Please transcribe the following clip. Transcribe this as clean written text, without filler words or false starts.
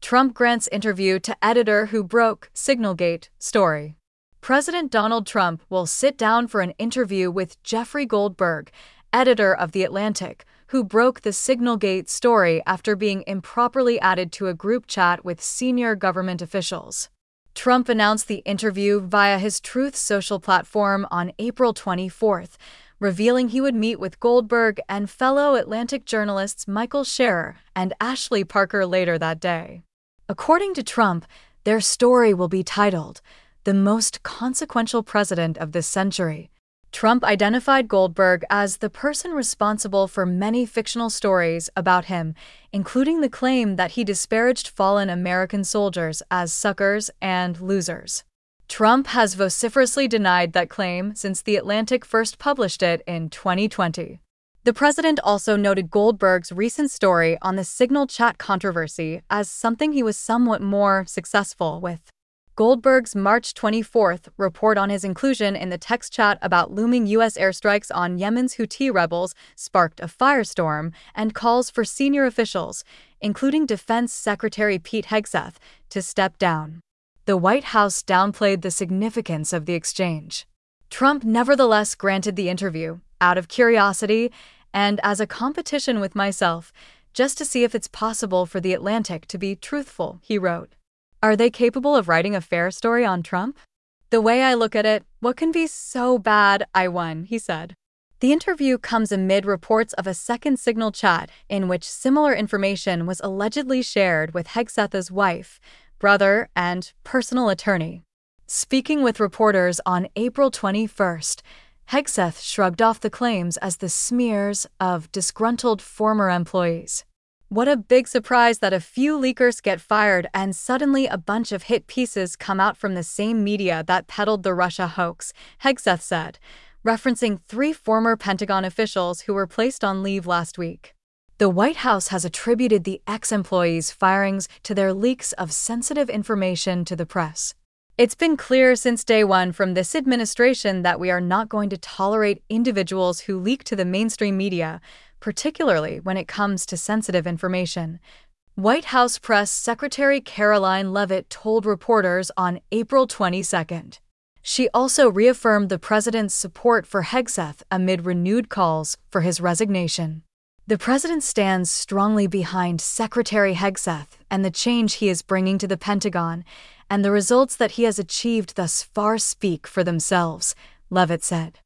Trump grants interview to editor who broke Signalgate story. President Donald Trump will sit down for an interview with Jeffrey Goldberg, editor of The Atlantic, who broke the Signalgate story after being improperly added to a group chat with senior government officials. Trump announced the interview via his Truth Social platform on April 24th, revealing he would meet with Goldberg and fellow Atlantic journalists Michael Scherer and Ashley Parker later that day. According to Trump, their story will be titled, "The Most Consequential President of This Century." Trump identified Goldberg as the person responsible for many fictional stories about him, including the claim that he disparaged fallen American soldiers as suckers and losers. Trump has vociferously denied that claim since The Atlantic first published it in 2020. The president also noted Goldberg's recent story on the Signal chat controversy as something he was somewhat more successful with. Goldberg's March 24th report on his inclusion in the text chat about looming U.S. airstrikes on Yemen's Houthi rebels sparked a firestorm and calls for senior officials, including Defense Secretary Pete Hegseth, to step down. The White House downplayed the significance of the exchange. Trump nevertheless granted the interview, out of curiosity and as a competition with myself, just to see if it's possible for The Atlantic to be truthful, he wrote. Are they capable of writing a fair story on Trump? The way I look at it, what can be so bad? I won, he said. The interview comes amid reports of a second Signal chat in which similar information was allegedly shared with Hegseth's wife, brother, and personal attorney. Speaking with reporters on April 21st, Hegseth shrugged off the claims as the smears of disgruntled former employees. What a big surprise that a few leakers get fired and suddenly a bunch of hit pieces come out from the same media that peddled the Russia hoax, Hegseth said, referencing 3 former Pentagon officials who were placed on leave last week. The White House has attributed the ex-employees' firings to their leaks of sensitive information to the press. It's been clear since day one from this administration that we are not going to tolerate individuals who leak to the mainstream media, particularly when it comes to sensitive information. White House Press Secretary Karoline Leavitt told reporters on April 22nd. She also reaffirmed the president's support for Hegseth amid renewed calls for his resignation. The president stands strongly behind Secretary Hegseth and the change he is bringing to the Pentagon, and the results that he has achieved thus far speak for themselves, Leavitt said.